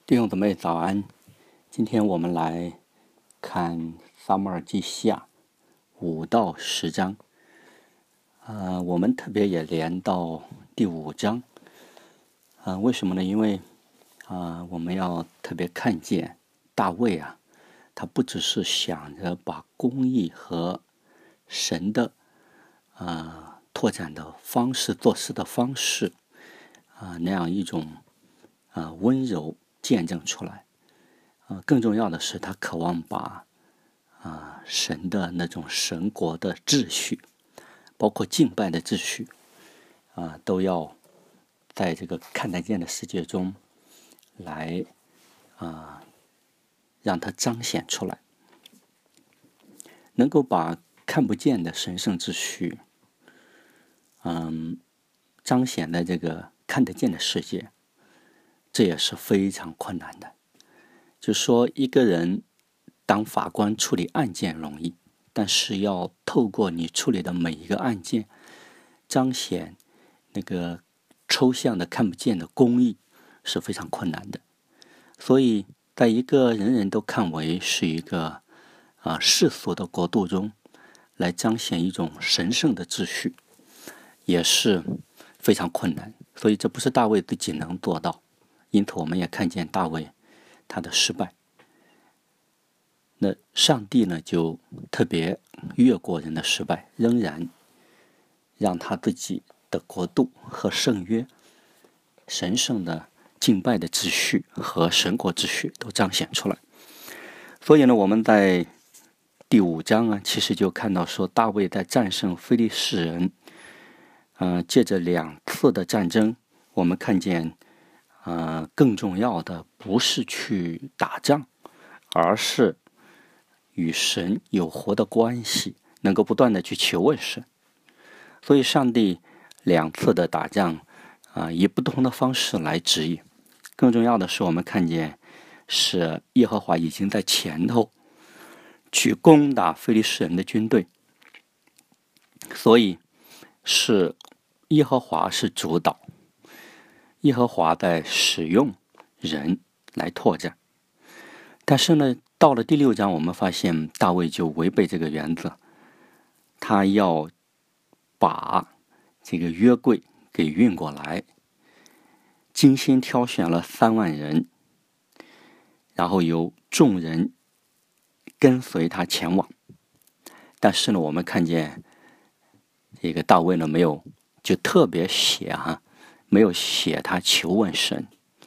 弟兄姊妹早安，今天我们来看撒母耳记下5到10章。我们特别也连到第5章。为什么呢？因为我们要特别看见大卫他不只是想着把公义和神的拓展的方式、做事的方式那样一种温柔见证出来。更重要的是，他渴望把神的那种神国的秩序，包括敬拜的秩序都要在这个看得见的世界中来让它彰显出来，能够把看不见的神圣秩序彰显在这个看得见的世界，这也是非常困难的。就说一个人当法官处理案件容易，但是要透过你处理的每一个案件彰显那个抽象的看不见的公义是非常困难的。所以在一个人人都看为是一个世俗的国度中来彰显一种神圣的秩序也是非常困难。所以这不是大卫自己能做到，因此我们也看见大卫他的失败。那上帝呢，就特别越过人的失败，仍然让他自己的国度和圣约神圣的敬拜的秩序和神国秩序都彰显出来。所以呢，我们在第5章其实就看到说，大卫在战胜非利士人借着2次的战争，我们看见更重要的不是去打仗，而是与神有活的关系，能够不断的去求问神。所以上帝2次的打仗以不同的方式来指引。更重要的是，我们看见是耶和华已经在前头去攻打非利士人的军队，所以是耶和华是主导，耶和华在使用人来拓展。但是呢，到了第6章，我们发现大卫就违背这个原则，他要把这个约柜给运过来，精心挑选了3万人，然后由众人跟随他前往。但是呢，我们看见这个大卫呢，没有就特别写没有写他求问神，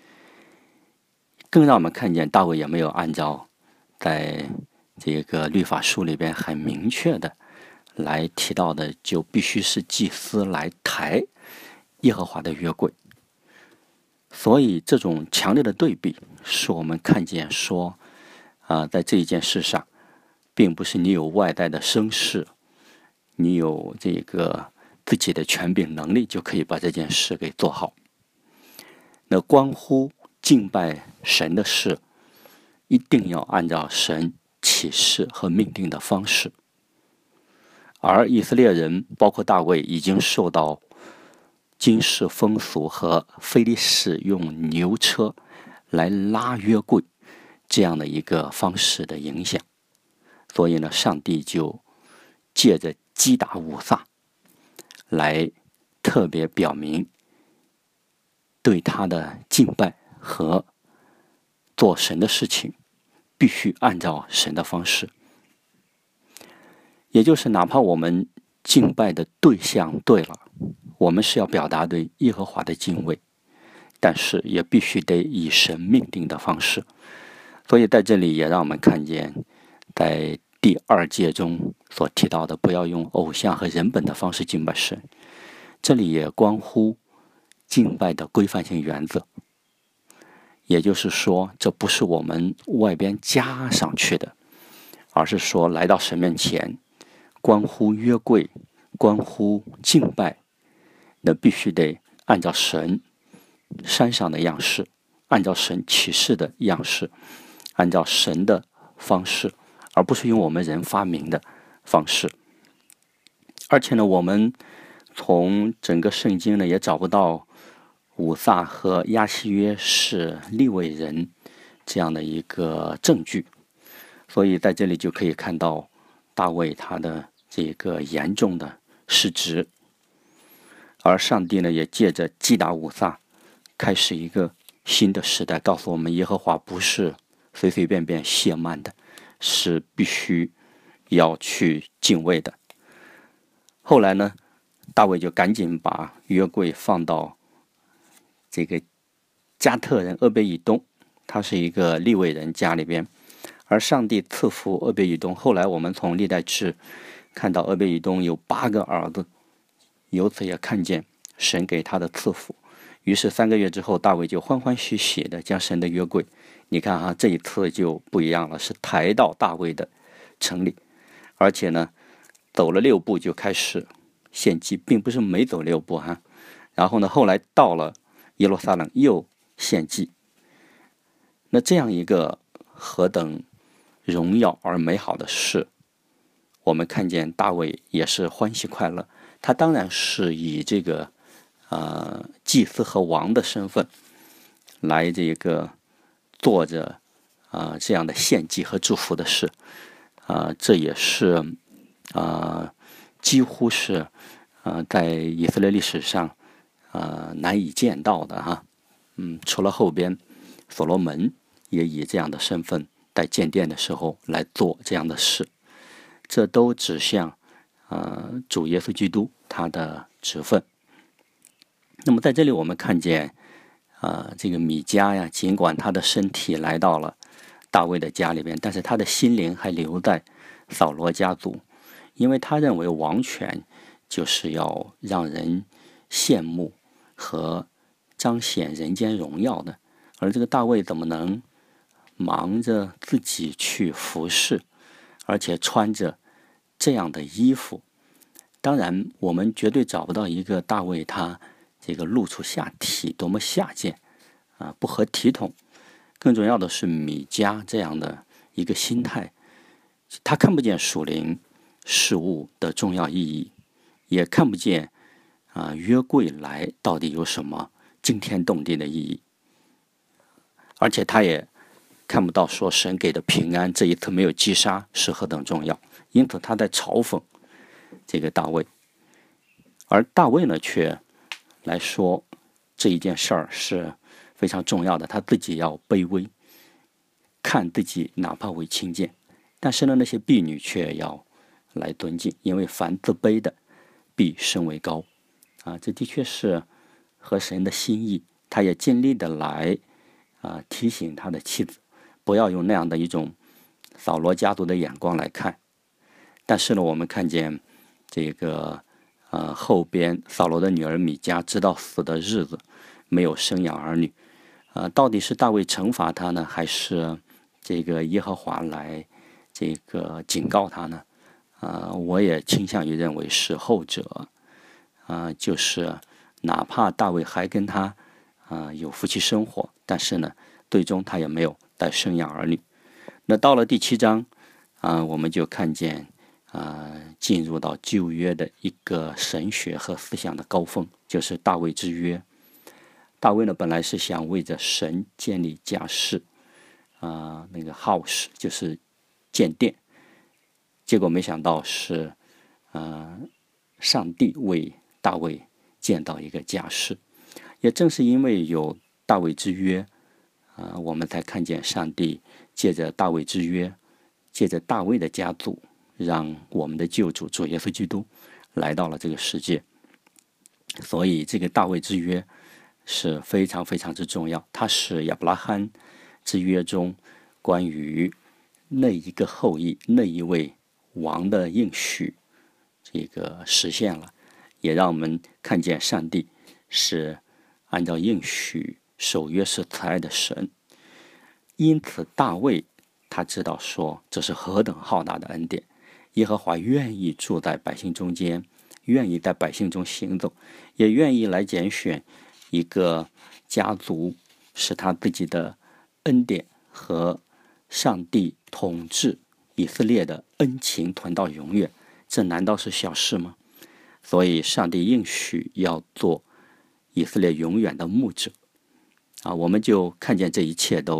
更让我们看见大卫也没有按照在这个律法书里边很明确的来提到的，就必须是祭司来抬耶和华的约柜。所以这种强烈的对比是我们看见说在这一件事上，并不是你有外在的声势，你有这个自己的权柄能力就可以把这件事给做好。那关乎敬拜神的事，一定要按照神启示和命定的方式。而以色列人包括大卫已经受到今世风俗和非利士用牛车来拉约柜这样的一个方式的影响，所以呢，上帝就借着击打乌撒来特别表明对他的敬拜和做神的事情必须按照神的方式。也就是哪怕我们敬拜的对象对了，我们是要表达对耶和华的敬畏，但是也必须得以神命定的方式。所以在这里也让我们看见，在第2诫中所提到的不要用偶像和人本的方式敬拜神，这里也关乎敬拜的规范性原则。也就是说，这不是我们外边加上去的，而是说来到神面前，关乎约柜，关乎敬拜，那必须得按照神山上的样式，按照神启示的样式，按照神的方式，而不是用我们人发明的方式。而且呢，我们从整个圣经呢也找不到乌撒和亚西约是利未人这样的一个证据。所以在这里就可以看到大卫他的这个严重的失职，而上帝呢也借着击打乌撒开始一个新的时代，告诉我们耶和华不是随随便便亵慢的，是必须要去敬畏的。后来呢，大卫就赶紧把约柜放到这个加特人俄别以东，他是一个利未人家里边，而上帝赐福俄别以东。后来我们从历代志看到俄别以东有8个儿子，由此也看见神给他的赐福。于是3个月之后，大卫就欢欢喜喜的将神的约柜，你看啊，这一次就不一样了，是抬到大卫的城里，而且呢走了6步就开始献祭，并不是每走6步哈。然后呢，后来到了耶路撒冷又献祭。那这样一个何等荣耀而美好的事，我们看见大卫也是欢喜快乐。他当然是以这个祭司和王的身份来这个做着这样的献祭和祝福的事，这也是几乎是在以色列历史上难以见到的哈。除了后边所罗门也以这样的身份在建殿的时候来做这样的事，这都指向主耶稣基督他的职分。那么在这里我们看见这个米迦呀，尽管他的身体来到了大卫的家里边，但是他的心灵还留在扫罗家族，因为他认为王权就是要让人羡慕和彰显人间荣耀的，而这个大卫怎么能忙着自己去服侍，而且穿着这样的衣服？当然我们绝对找不到一个大卫他这个露出下体多么下贱不合体统。更重要的是米迦这样的一个心态，他看不见属灵事物的重要意义，也看不见约柜来到底有什么惊天动地的意义，而且他也看不到说神给的平安这一次没有击杀是何等重要，因此他在嘲讽这个大卫。而大卫呢却来说这一件事儿是非常重要的，他自己要卑微，看自己哪怕为轻贱，但是呢那些婢女却要来尊敬，因为凡自卑的必升为高这的确是合神的心意。他也尽力的来提醒他的妻子不要用那样的一种扫罗家族的眼光来看。但是呢我们看见这个后边扫罗的女儿米迦直到死的日子没有生养儿女，到底是大卫惩罚他呢，还是这个耶和华来这个警告他呢？我也倾向于认为是后者，就是哪怕大卫还跟他有夫妻生活，但是呢最终他也没有再生养儿女。那到了第7章我们就看见进入到旧约的一个神学和思想的高峰，就是大卫之约。大卫呢本来是想为着神建立家室那个 house 就是建殿，结果没想到是上帝为大卫建造一个家室。也正是因为有大卫之约我们才看见上帝借着大卫之约，借着大卫的家族，让我们的救主主耶稣基督来到了这个世界。所以这个大卫之约是非常非常之重要，它是亚伯拉罕之约中关于那一个后裔那一位王的应许这个实现了，也让我们看见上帝是按照应许守约是慈爱的神。因此大卫他知道说这是何等浩大的恩典，耶和华愿意住在百姓中间，愿意在百姓中行走，也愿意来拣选一个家族，使他自己的恩典和上帝统治以色列的恩情存到永远，这难道是小事吗？所以上帝应许要做以色列永远的牧者我们就看见这一切都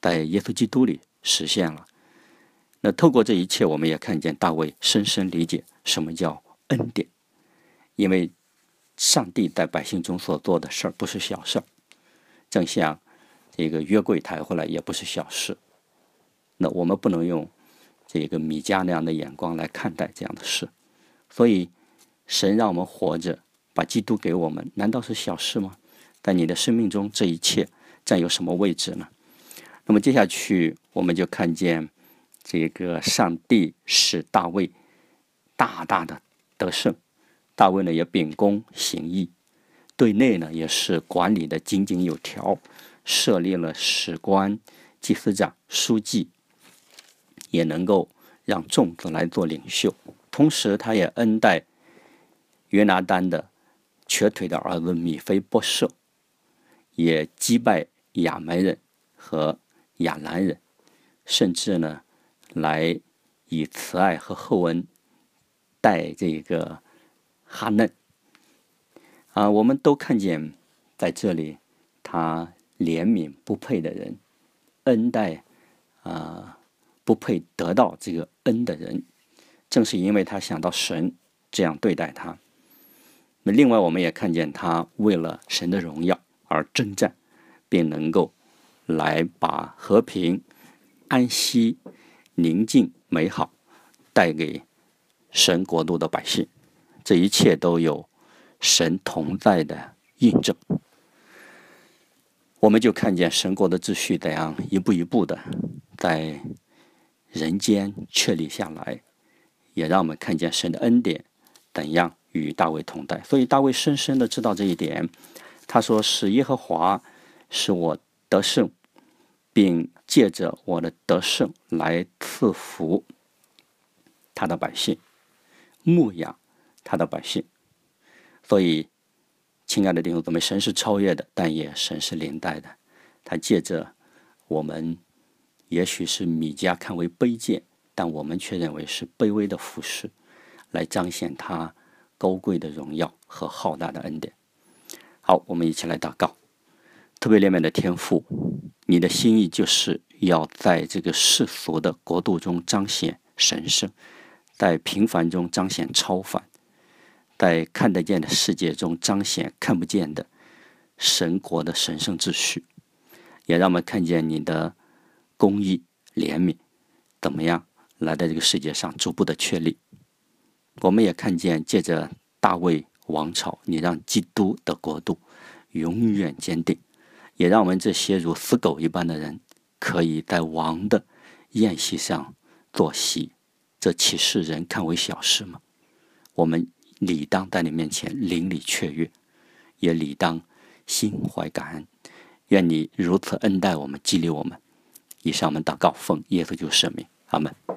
在耶稣基督里实现了。那透过这一切，我们也看见大卫深深理解什么叫恩典，因为上帝在百姓中所做的事儿不是小事儿，正像这个约柜抬回来也不是小事。那我们不能用这个米迦那样的眼光来看待这样的事。所以神让我们活着，把基督给我们，难道是小事吗？在你的生命中，这一切占有什么位置呢？那么接下去我们就看见这个上帝使大卫大大的得胜。大卫呢也秉公行义，对内呢也是管理的井井有条，设立了史官、祭司长、书记，也能够让众子来做领袖。同时他也恩待约拿单的瘸腿的儿子米非波设，也击败亚门人和亚兰人，甚至呢来以慈爱和厚恩待这个哈嫩。我们都看见在这里他怜悯不配的人，恩待不配得到这个恩的人，正是因为他想到神这样对待他。那另外我们也看见他为了神的荣耀而征战，并能够来把和平、安息、宁静、美好带给神国度的百姓。这一切都有神同在的印证。我们就看见神国的秩序怎样一步一步的在人间确立下来，也让我们看见神的恩典怎样与大卫同在。所以大卫深深的知道这一点，他说：使耶和华使我得胜，并借着我的得胜来赐福他的百姓，牧养他的百姓。所以亲爱的弟兄姊妹，神是超越的，但也神是临在的。他借着我们也许是米迦看为卑贱，但我们却认为是卑微的服侍，来彰显他高贵的荣耀和浩大的恩典。好，我们一起来祷告。特别怜悯的天父，你的心意就是要在这个世俗的国度中彰显神圣，在平凡中彰显超凡，在看得见的世界中彰显看不见的神国的神圣秩序，也让我们看见你的公义、怜悯怎么样来在这个世界上逐步的确立。我们也看见借着大卫王朝，你让基督的国度永远坚定，也让我们这些如死狗一般的人可以在王的宴席上坐席。这岂是人看为小事吗？我们理当在你面前邻里雀跃，也理当心怀感恩。愿你如此恩待我们，激励我们。以上我们祷告，奉耶稣基督圣名，阿们。